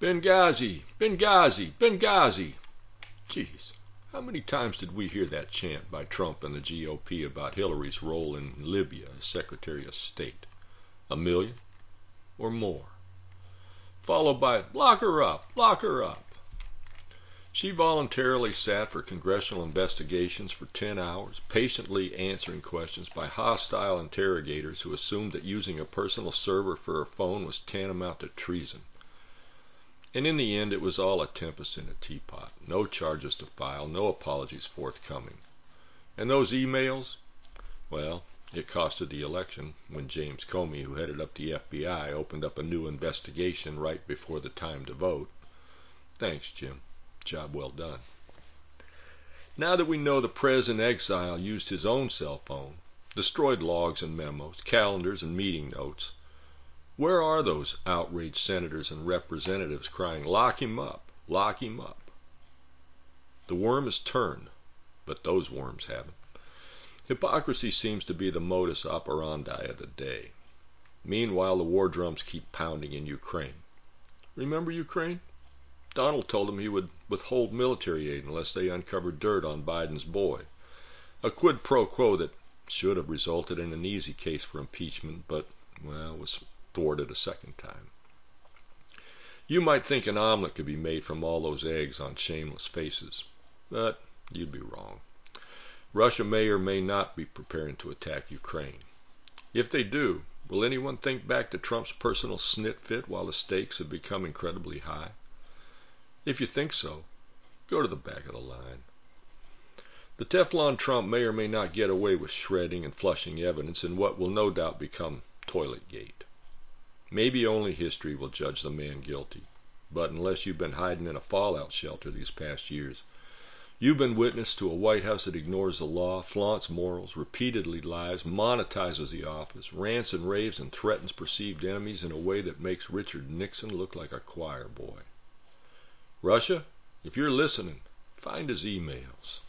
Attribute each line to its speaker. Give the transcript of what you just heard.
Speaker 1: Benghazi! Benghazi! Benghazi! Geez, how many times did we hear that chant by Trump and the GOP about Hillary's role in Libya as Secretary of State? A million? Or more? Followed by, lock her up, lock her up. She voluntarily sat for congressional investigations for 10 hours, patiently answering questions by hostile interrogators who assumed that using a personal server for her phone was tantamount to treason. And in the end, it was all a tempest in a teapot. No charges to file, no apologies forthcoming. And those emails? Well, it costed the election when James Comey, who headed up the FBI, opened up a new investigation right before the time to vote. Thanks, Jim. Job well done. Now that we know the Prez in exile used his own cell phone, destroyed logs and memos, calendars and meeting notes, where are those outraged senators and representatives crying, lock him up, lock him up? The worm has turned, but those worms haven't. Hypocrisy seems to be the modus operandi of the day. Meanwhile, the war drums keep pounding in Ukraine. Remember Ukraine? Donald told them he would withhold military aid unless they uncovered dirt on Biden's boy. A quid pro quo that should have resulted in an easy case for impeachment, but, well, was thwarted a second time. You might think an omelet could be made from all those eggs on shameless faces, but you'd be wrong. Russia may or may not be preparing to attack Ukraine. If they do, will anyone think back to Trump's personal snit fit while the stakes have become incredibly high? If you think so, go to the back of the line. The Teflon Trump may or may not get away with shredding and flushing evidence in what will no doubt become Toiletgate. Maybe only history will judge the man guilty, but unless you've been hiding in a fallout shelter these past years, you've been witness to a White House that ignores the law, flaunts morals, repeatedly lies, monetizes the office, rants and raves and threatens perceived enemies in a way that makes Richard Nixon look like a choir boy. Russia, if you're listening, find his emails.